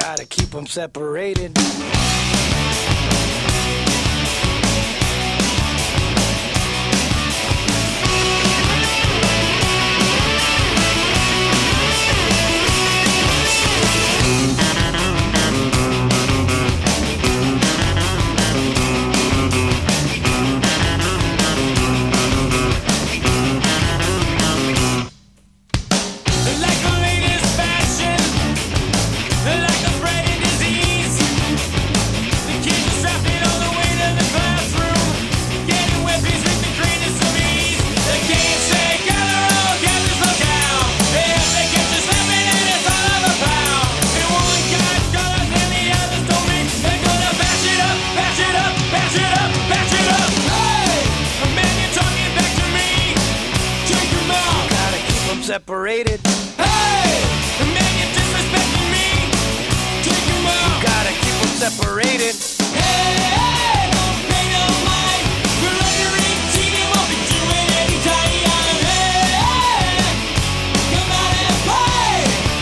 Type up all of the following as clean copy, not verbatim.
Gotta keep them separated. Separated. Hey! The man you're disrespecting me. Take him out. Gotta keep them separated. Hey! Don't pay no mind. We're under 18 and won't be doing any time. Hey! Come out and play.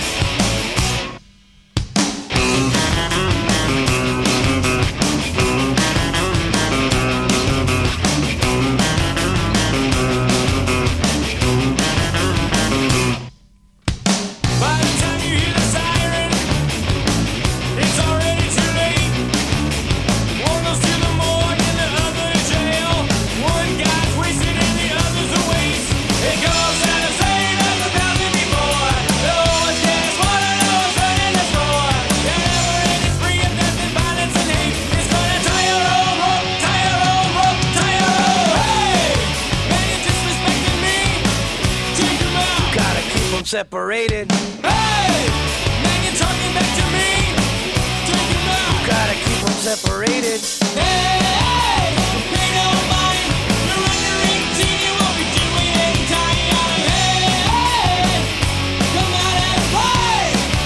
By the time you hear the siren, it's already too late. One goes to the morgue and the other to jail. One guy's wasted and the other's a waste. It goes out of saying as 1,000 before. No one's gas water, no one's running the store. The never-ending spree of death and violence and hate is gonna tie your own rope, tie your own rope, tie your own. Hey! Man, you're disrespecting me. Take him out. Gotta keep them separated. Hey! Man, you're talking back to me. Take him out. Gotta keep them separated. Hey! Pay no mind. You're under 18. You won't be doing any time. Hey! Come out and play.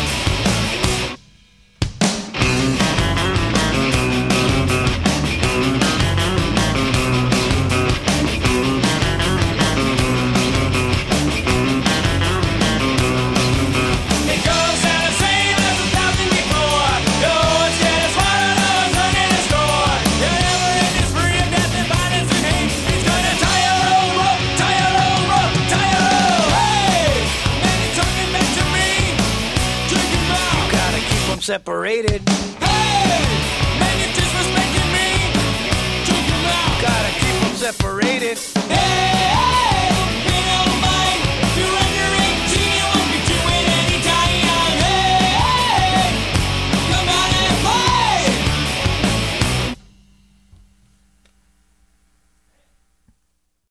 It goes out of saying as 1,000 before. No one's gas water, no one's running the store. The never-ending spree of death and violence and hate is gonna tie your own rope, tie your own rope, tie your own. Hey! Man, you're talking back to me. Take him out. Gotta keep them separated. Hey! Man, you're disrespecting me. Take him out. Gotta keep them separated. Hey!